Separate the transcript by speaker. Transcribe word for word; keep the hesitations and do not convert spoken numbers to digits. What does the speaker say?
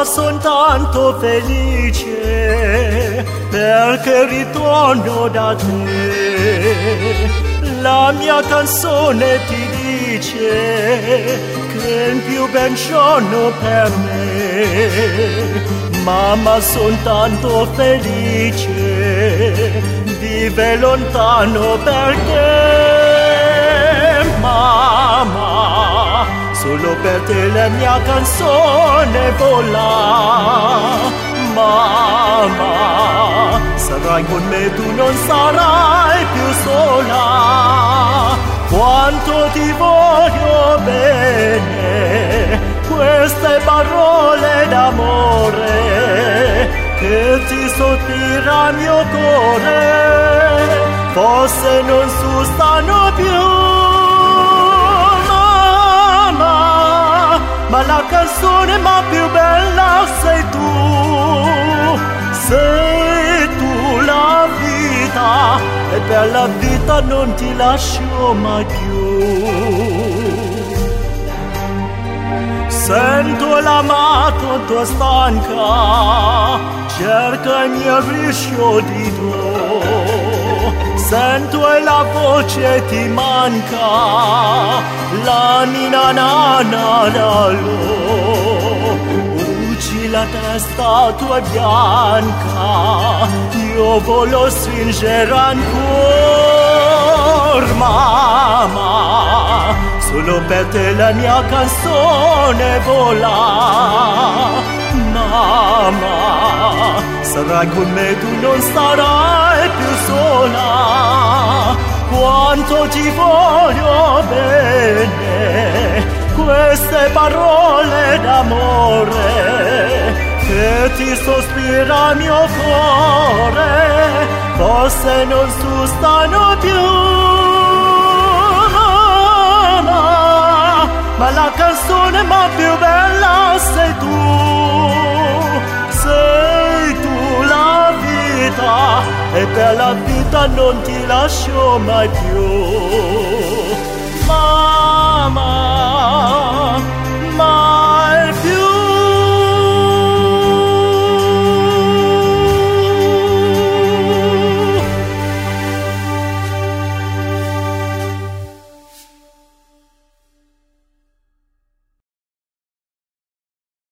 Speaker 1: Mamma, sono tanto felice perché ritorno da te. La mia canzone ti dice che è il più bel giorno per me. Mamma, sono tanto felice, vive lontano perché. Mamma, solo per te la mia canzone vola. Mamma, sarai con me, tu non sarai più sola. Quanto ti voglio bene, queste parole d'amore che ti sospira il mio cuore, forse non susstano più. Mamma, ma la canzone ma più bella sei tu, sei tu la vita, e per la vita non ti lascio mai più. Sento l'amato tua stanca, cerca il mio riscio di tuo. Sento e la voce ti manca, la nina nana la lo. Ucci la testa tua bianca, io voglio stringere ancora. Mamma, solo per te la mia canzone vola. Mamma, sarai con me, tu non sarai più sola. Quanto ti voglio bene, queste parole d'amore che ti sospira il mio cuore, forse non susstano più. Ma la canzone ma più bella sei tu, sei tu la vita, e per la vita non ti lascio mai più.